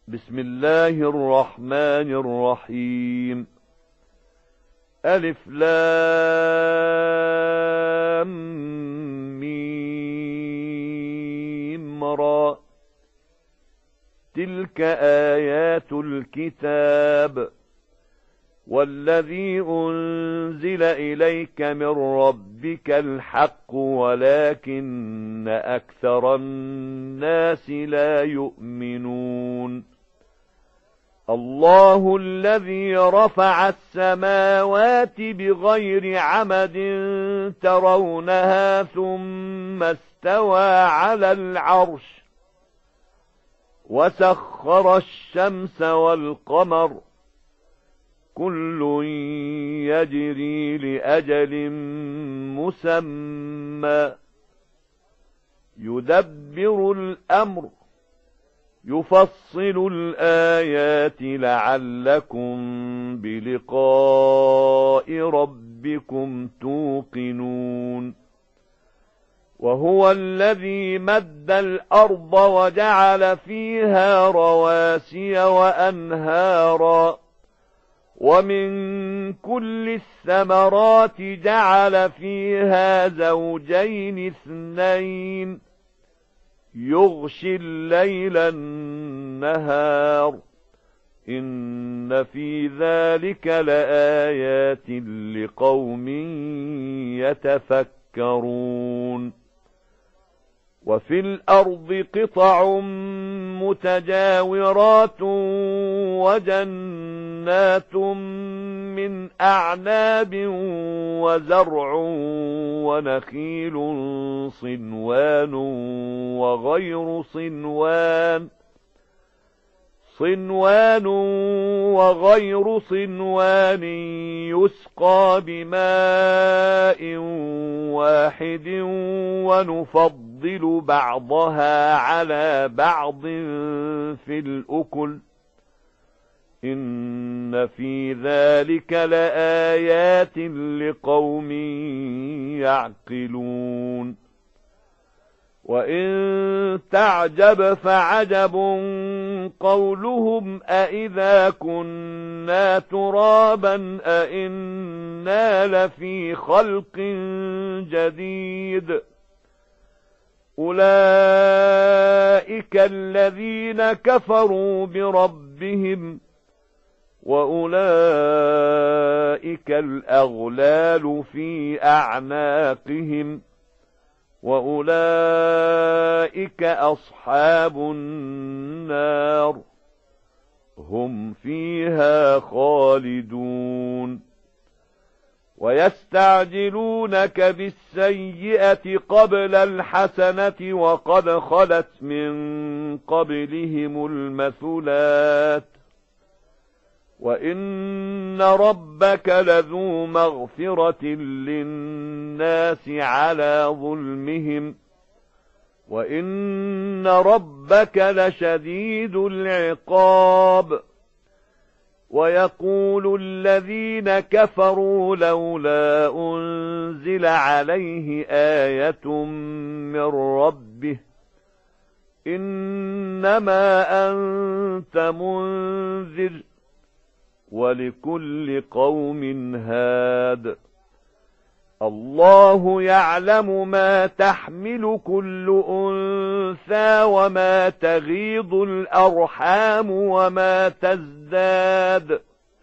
بسم الله الرحمن الرحيم. ألف لام ميم را. تلك آيات الكتاب والذي أنزل إليك من ربك الحق ولكن أكثر الناس لا يؤمنون. الله الذي رفع السماوات بغير عمد ترونها ثم استوى على العرش وسخر الشمس والقمر كل يجري لأجل مسمى يدبر الأمر يفصل الآيات لعلكم بلقاء ربكم توقنون. وهو الذي مد الأرض وجعل فيها رواسي وأنهارا ومن كل الثمرات جعل فيها زوجين اثنين يغشي الليل النهار إن في ذلك لآيات لقوم يتفكرون. وفي الأرض قطع متجاورات وجنات من أعناب وزرع ونخيل صنوان وغير صنوان يسقى بماء واحد ونفضل بعضها على بعض في الأكل إن في ذلك لآيات لقوم يعقلون. وإن تعجب فعجب قولهم أإذا كنا ترابا أإنا لفي خلق جديد أولئك الذين كفروا بربهم وأولئك الأغلال في أعناقهم وأولئك أصحاب النار هم فيها خالدون. ويستعجلونك بالسيئة قبل الحسنة وقد خلت من قبلهم المثلات وإن ربك لذو مغفرة للناس على ظلمهم وإن ربك لشديد العقاب. ويقول الذين كفروا لولا أنزل عليه آية من ربه إنما أنت منذر ولكل قوم هاد الله يعلم ما تحمل كل أنثى وما تغيض الأرحام وما تزداد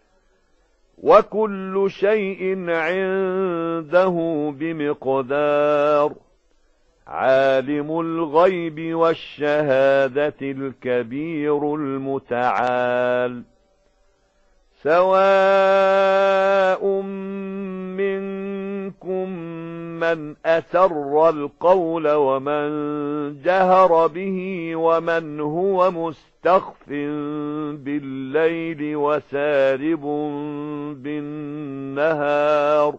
وكل شيء عنده بمقدار. عالم الغيب والشهادة الكبير المتعال. سواء منكم من أسر القول ومن جهر به ومن هو مستخف بالليل وسارب بالنهار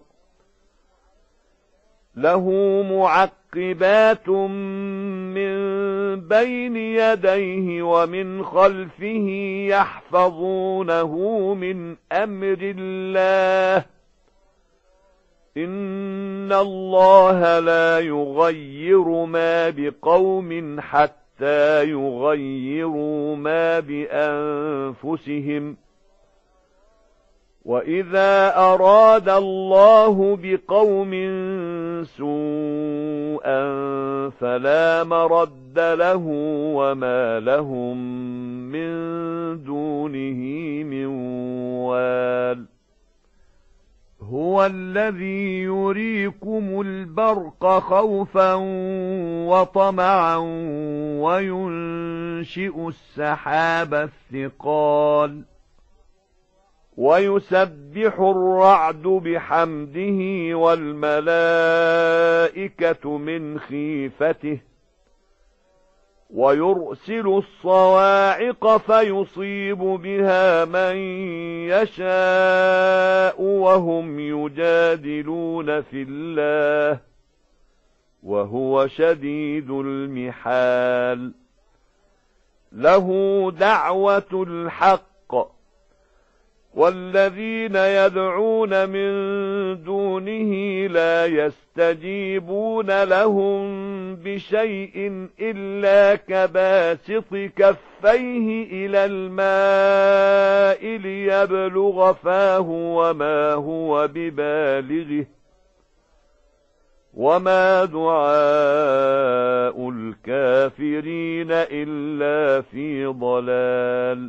له معقبات من بين يديه ومن خلفه يحفظونه من أمر الله إن الله لا يغير ما بقوم حتى حتى يغيروا ما بأنفسهم وإذا أراد الله بقوم سوءا فلا مرد له وما لهم من دونه من وال هو الذي يريكم البرق خوفا وطمعا وينشئ السحاب الثقال ويسبح الرعد بحمده والملائكة من خيفته ويرسل الصواعق فيصيب بها من يشاء وهم يجادلون في الله وهو شديد المحال له دعوة الحق والذين يدعون من دونه لا يستجيبون لهم بشيء إلا كباسط كفيه إلى الماء ليبلغ فاه وما هو ببالغه وما دعاء الكافرين إلا في ضلال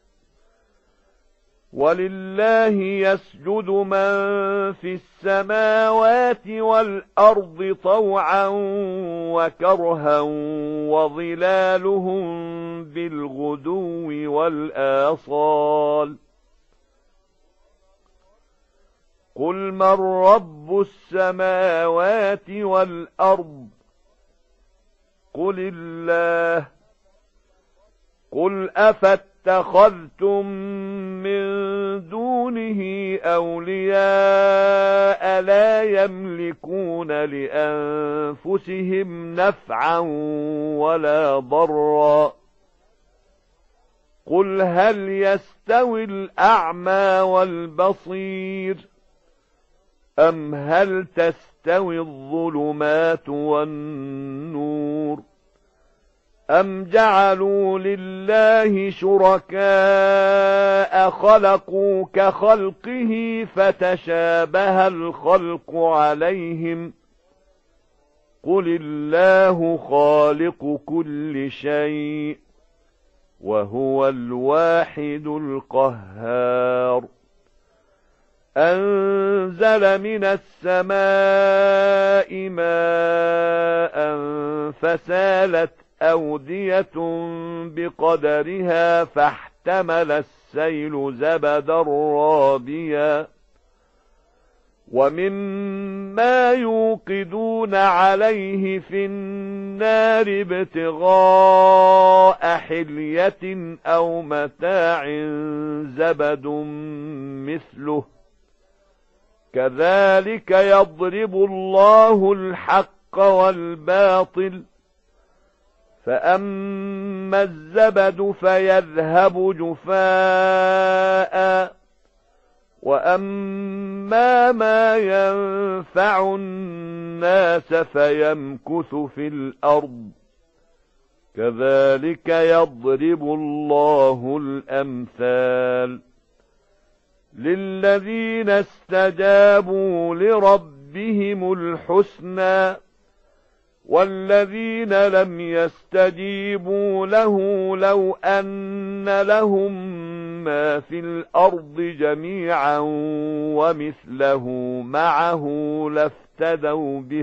ولله يسجد من في السماوات والأرض طوعا وكرها وظلالهم بالغدو والآصال قل من رب السماوات والأرض قل الله قل أفاتخذتم من دونه أولياء لا يملكون لأنفسهم نفعا ولا ضرا قل هل يستوي الأعمى والبصير أم هل تستوي الظلمات والنور أم جعلوا لله شركاء خلقوا كخلقه فتشابه الخلق عليهم قل الله خالق كل شيء وهو الواحد القهار أنزل من السماء ماء فسالت أودية بقدرها فاحتمل السيل زبدا رابيا ومما يوقدون عليه في النار ابتغاء حلية أو متاع زبد مثله كذلك يضرب الله الحق والباطل فأما الزبد فيذهب جفاء وأما ما ينفع الناس فيمكث في الأرض كذلك يضرب الله الأمثال للذين استجابوا لربهم الحسنى والذين لم يستجيبوا له لو أن لهم ما في الأرض جميعا ومثله معه لافتدوا به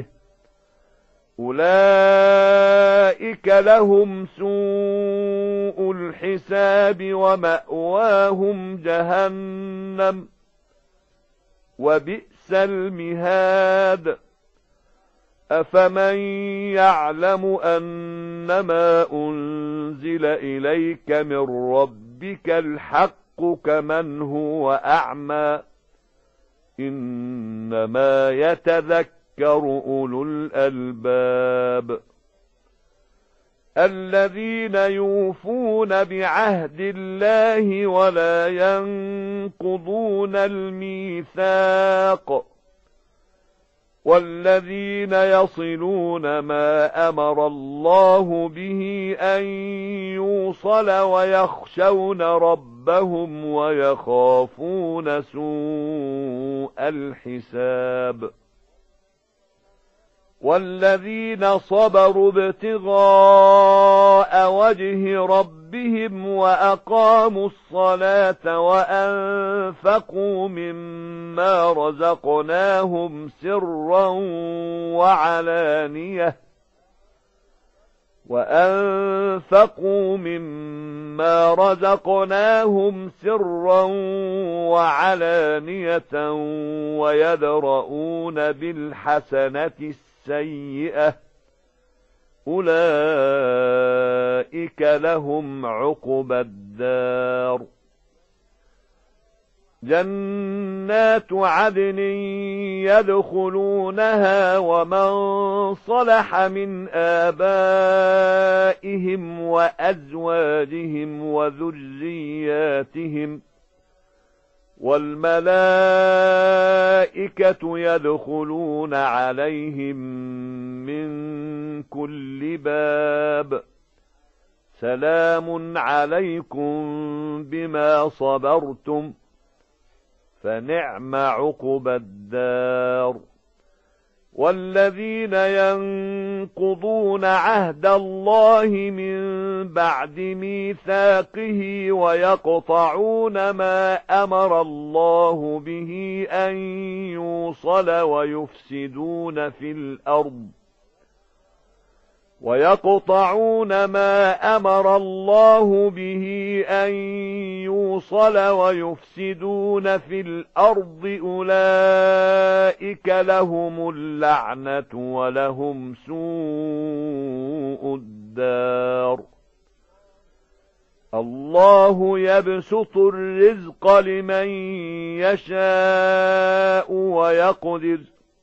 أولئك لهم سوء الحساب ومأواهم جهنم وبئس المهاد أفمن يعلم أنما أنزل إليك من ربك الحق كمن هو أعمى إنما يتذكر أولو الألباب الذين يوفون بعهد الله ولا ينقضون الميثاق والذين يصلون ما أمر الله به أن يوصل ويخشون ربهم ويخافون سوء الحساب والذين صبروا ابتغاء وجه ربهم وأقاموا الصلاة وأنفقوا مما رزقناهم سرا وعلانية ويدرؤون بالحسنة السيئة أولئك لهم عقبى الدار جنات عدن يدخلونها ومن صلح من آبائهم وأزواجهم وذرياتهم والملائكة يدخلون عليهم من كل باب سلام عليكم بما صبرتم فنعم عقبى الدار والذين ينقضون عهد الله من بعد ميثاقه ويقطعون ما أمر الله به أن يوصل ويفسدون في الأرض أولئك لهم اللعنة ولهم سوء الدار الله يبسط الرزق لمن يشاء ويقدر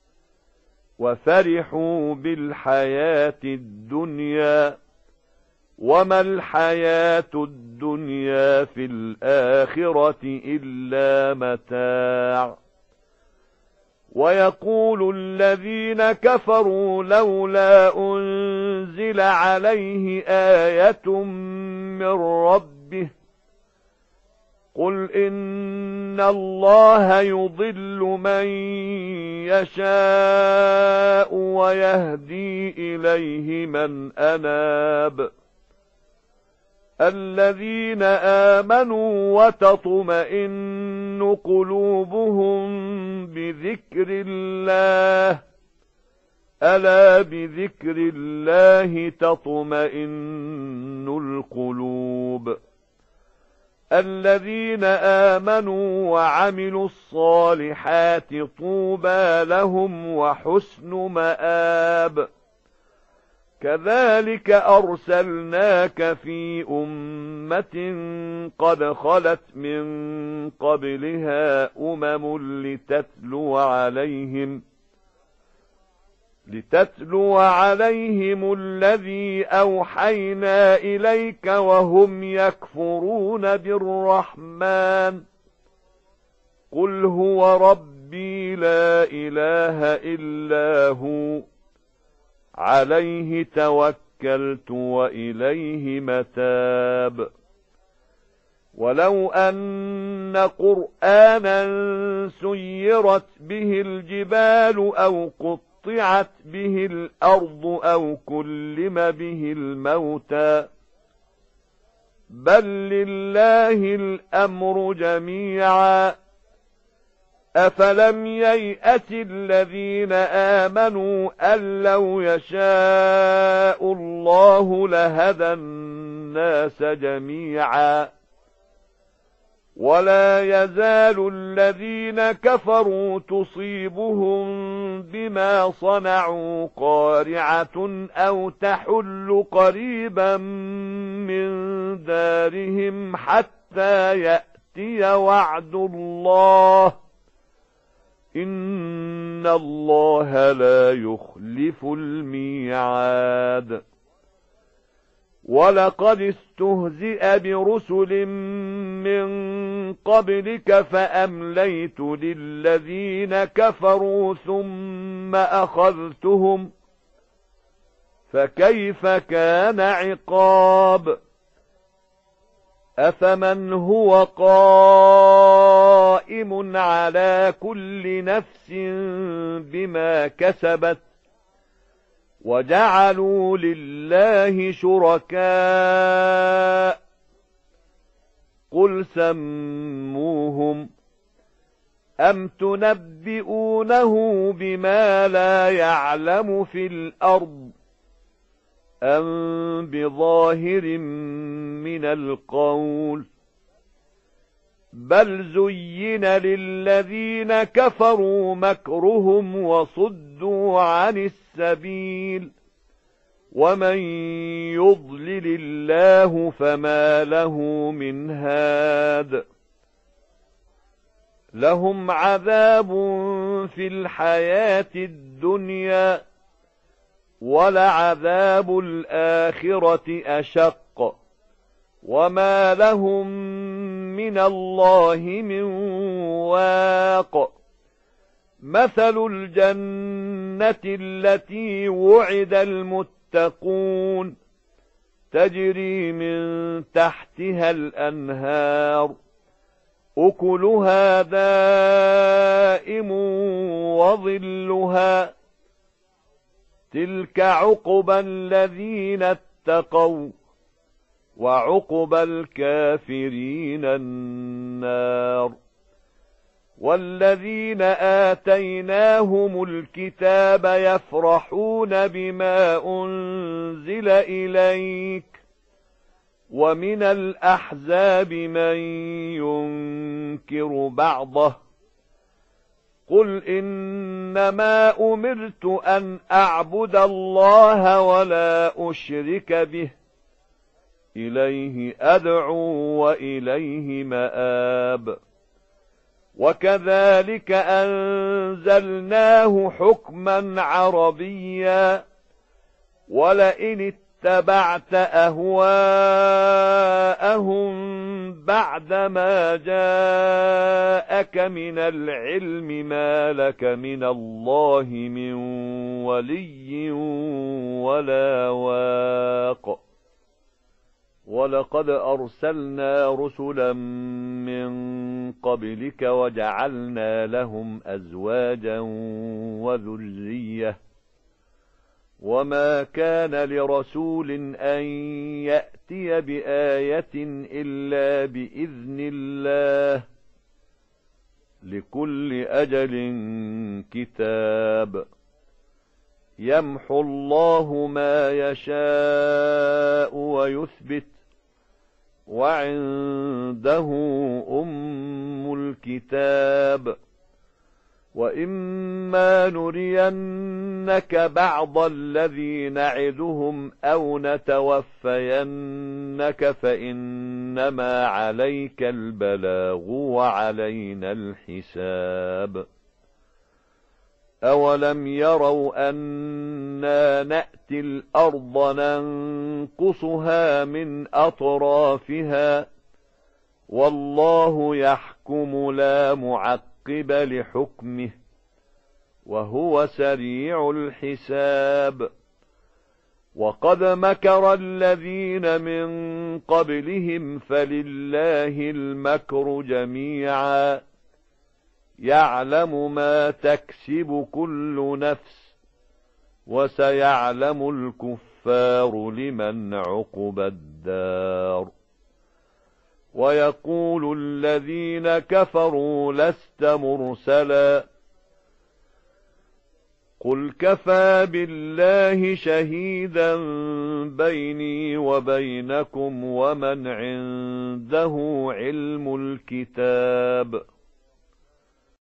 وفرحوا بالحياة الدنيا وما الحياة الدنيا في الآخرة إلا متاع ويقول الذين كفروا لولا أنزل عليه آية من ربه قل إن الله يضل من يشاء ويهدي إليه من أناب الذين آمنوا وتطمئن قلوبهم بذكر الله ألا بذكر الله تطمئن القلوب الذين آمنوا وعملوا الصالحات طوبى لهم وحسن مآب كذلك أرسلناك في أمة قد خلت من قبلها لتتلو عليهم الذي أوحينا إليك وهم يكفرون بالرحمن قل هو ربي لا إله إلا هو عليه توكلت وإليه متاب ولو أن قرآنا سيرت به الجبال أو قطعت به الأرض أو كلم به الموتى بل لله الأمر جميعا أفلم ييأس الذين آمنوا أن لو يشاء الله لهدى الناس جميعا ولا يزال الذين كفروا تصيبهم بما صنعوا قارعة أو تحل قريبا من دارهم حتى يأتي وعد الله إن الله لا يخلف الميعاد ولقد استهزئ برسل من قبلك فأمليت للذين كفروا ثم أخذتهم فكيف كان عقاب أفمن هو قائم على كل نفس بما كسبت وجعلوا لله شركاء قل سموهم أم تنبئونه بما لا يعلم في الأرض أم بظاهر من القول بل زين للذين كفروا مكرهم وصدوا عن السبيل ومن يضلل الله فما له من هاد لهم عذاب في الحياة الدنيا ولعذاب الآخرة أشق وما لهم من الله من واق مثل الجنة التي وعد المتقون تجري من تحتها الأنهار أكلها دائم وظلها تلك عقبى الذين اتقوا وعقبى الكافرين النار والذين آتيناهم الكتاب يفرحون بما أنزل إليك ومن الأحزاب من ينكر بعضه قل إنما أمرت أن أعبد الله ولا أشرك به إليه أدعو وإليه مآب وكذلك أنزلناه حكما عربيا ولئن اتبعت أهواءهم بعدما جاءك من العلم ما لك من الله من ولي ولا واق ولقد أرسلنا رسلا من قبلك وجعلنا لهم أزواجا وذرية وما كان لرسول أن يأتي بآية إلا بإذن الله لكل أجل كتاب يمحو الله ما يشاء ويثبت وعنده أم الكتاب وإما نرينك بعض الذي نعدهم أو نتوفينك فإنما عليك البلاغ وعلينا الحساب أولم يروا أنا نأتي الأرض ننقصها من أطرافها والله يحكم لا معقب لحكمه وهو سريع الحساب وقد مكر الذين من قبلهم فلله المكر جميعا يعلم ما تكسب كل نفس وسيعلم الكفار لمن عقبى الدار ويقول الذين كفروا لست مرسلا قل كفى بالله شهيدا بيني وبينكم ومن عنده علم الكتاب